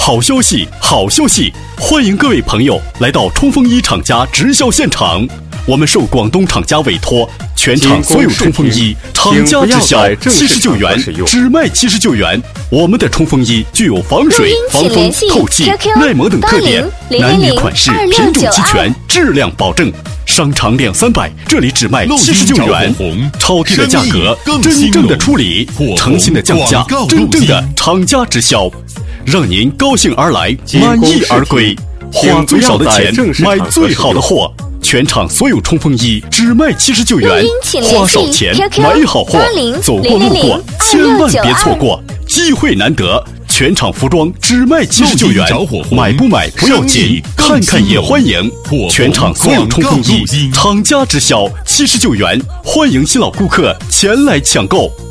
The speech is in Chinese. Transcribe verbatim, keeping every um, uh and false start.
好消息，好消息！欢迎各位朋友来到冲锋衣厂家直销现场。我们受广东厂家委托，全场所有冲锋衣厂家直销七十九元，只卖七十九元。我们的冲锋衣具有防水、防风、透气、耐磨等特点，男女款式品种齐全，质量保证。商场两三百，这里只卖七十九元，超低的价格，真正的处理，诚心的降价，真正的厂家直销，让您高兴而来，满意而归，花最少的钱买最好的货。全场所有冲锋衣只卖七十九元，花少钱买好货，走过路过千万别错过，机会难得。全场服装只卖七十九元，买不买不要紧，看看也欢迎。全场所有冲锋衣厂家直销七十九元，欢迎新老顾客前来抢购。